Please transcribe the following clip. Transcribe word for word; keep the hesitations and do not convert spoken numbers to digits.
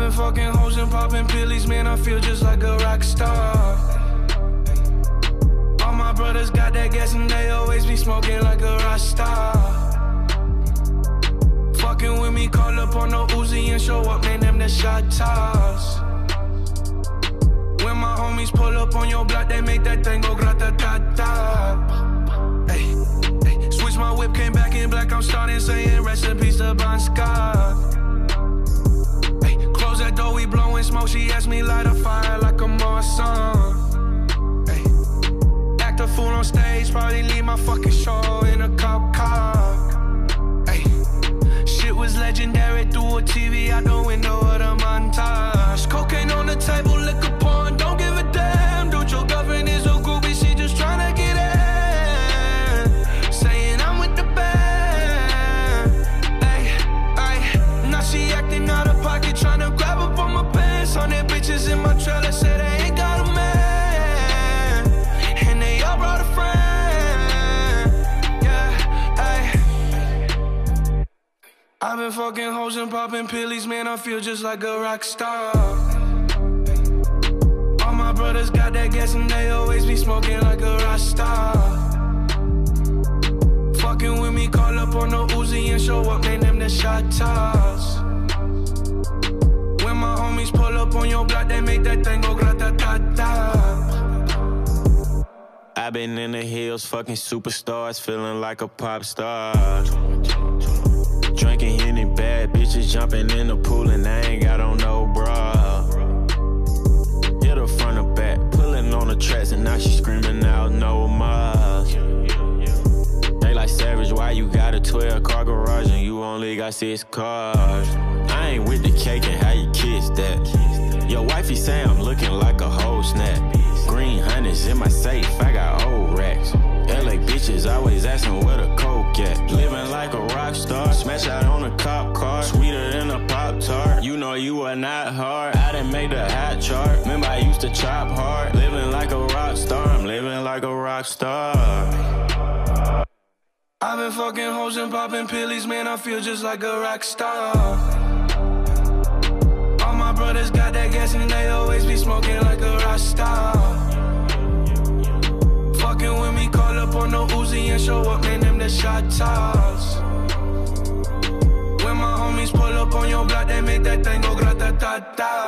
been fucking hoes and popping pillies, man, I feel just like a rock star. All my brothers got that gas and they always be smoking like a rock star. Fucking with me, call up on the Uzi and show up, man, them the shot toss. When my homies pull up on your block, they make that thing go grata-ta-ta. Ay, ay. Switch my whip, came back in black, I'm starting saying recipes to Bon Scott. Ay, close that door, we blowing smoke, she asked me light a fire like a Marsan. Ay, act a fool on stage, probably leave my fucking show in a cop car. Ay, shit was legendary through a T V out the window of the montage. Cocaine on the table, liquor porn, don't give a damn. Dude, your girlfriend is a groupie, she just tryna get in. Saying I'm with the band. Ay, ay. Now she acting out of pocket, tryna grab up on my pants. On their bitches in my trailer, say they ain't got a man. And they all brought a friend. Yeah, ay. I've been fucking hoes and popping pillies, man, I feel just like a rock star. All my brothers got that gas and they always be smoking like a rock star. Fucking with me, call up on the Uzi and show up, man, them the shot toss. When my homies pull up on your block, they make that thing go grata-ta-ta. I've been in the hills, fucking superstars, feeling like a pop star. Drinking any bad bitches, jumping in the pool, and I ain't got on no bra. Hit her front or back, pulling on the tracks, and now she screaming out no more. They like Savage, why you got a twelve car garage and you only got six cars? I ain't with the cake and how you kiss that. Your wifey say I'm looking like a whole snap. Green hundreds in my safe, I got old racks. L A bitches always asking where the coke at. Living like a rock star, smash out on a cop car, sweeter than a Pop-Tart. You know you are not hard, I didn't make the hot chart. Remember I used to chop hard. Living like a rock star, I'm living like a rock star. I've been fucking hoes and popping pillies, man, I feel just like a rock star. All my brothers got that gas and they always be smoking like a rock star. Fucking with me, call up on the Uzi and show up, man, them the shot toss. When my homies pull up on your block, they make that thing go grata-ta-ta.